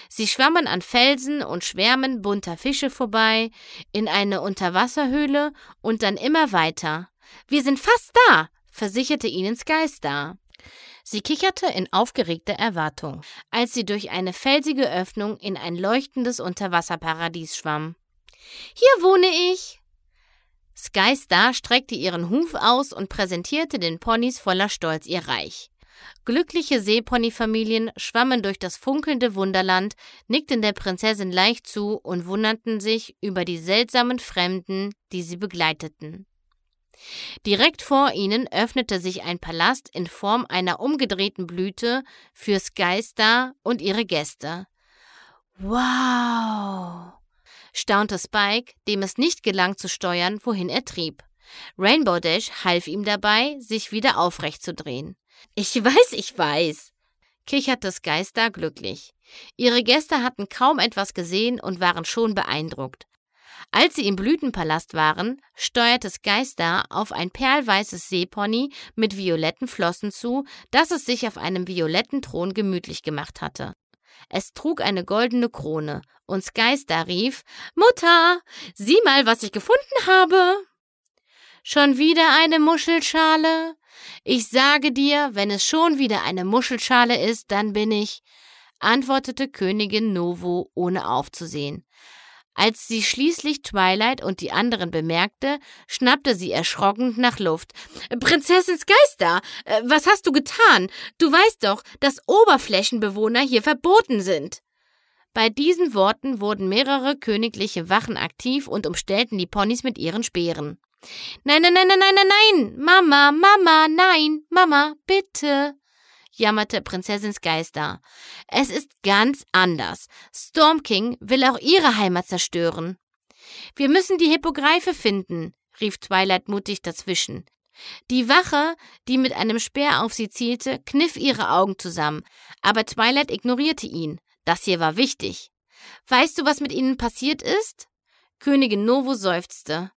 Sie schwammen an Felsen und Schwärmen bunter Fische vorbei, in eine Unterwasserhöhle und dann immer weiter. »Wir sind fast da«, versicherte ihnen Skystar. Sie kicherte in aufgeregter Erwartung, als sie durch eine felsige Öffnung in ein leuchtendes Unterwasserparadies schwamm. »Hier wohne ich!« Skystar streckte ihren Huf aus und präsentierte den Ponys voller Stolz ihr Reich. Glückliche Seeponyfamilien schwammen durch das funkelnde Wunderland, nickten der Prinzessin leicht zu und wunderten sich über die seltsamen Fremden, die sie begleiteten. Direkt vor ihnen öffnete sich ein Palast in Form einer umgedrehten Blüte für Skystar und ihre Gäste. »Wow«, staunte Spike, dem es nicht gelang zu steuern, wohin er trieb. Rainbow Dash half ihm dabei, sich wieder aufrecht zu drehen. »Ich weiß«, kicherte Skystar glücklich. Ihre Gäste hatten kaum etwas gesehen und waren schon beeindruckt. Als sie im Blütenpalast waren, steuerte Skystar auf ein perlweißes Seepony mit violetten Flossen zu, das es sich auf einem violetten Thron gemütlich gemacht hatte. Es trug eine goldene Krone und Skystar rief: »Mutter, sieh mal, was ich gefunden habe!« »Schon wieder eine Muschelschale? Ich sage dir, wenn es schon wieder eine Muschelschale ist, dann bin ich«, antwortete Königin Novo, ohne aufzusehen. Als sie schließlich Twilight und die anderen bemerkte, schnappte sie erschrocken nach Luft. »Prinzessin Skystar, was hast du getan? Du weißt doch, dass Oberflächenbewohner hier verboten sind.« Bei diesen Worten wurden mehrere königliche Wachen aktiv und umstellten die Ponys mit ihren Speeren. »Nein, Mama, nein, Mama, bitte«, jammerte Prinzessin Skystar. »Es ist ganz anders. Storm King will auch ihre Heimat zerstören.« »Wir müssen die Hippogreife finden«, rief Twilight mutig dazwischen. Die Wache, die mit einem Speer auf sie zielte, kniff ihre Augen zusammen, aber Twilight ignorierte ihn. Das hier war wichtig. »Weißt du, was mit ihnen passiert ist?« Königin Novo seufzte.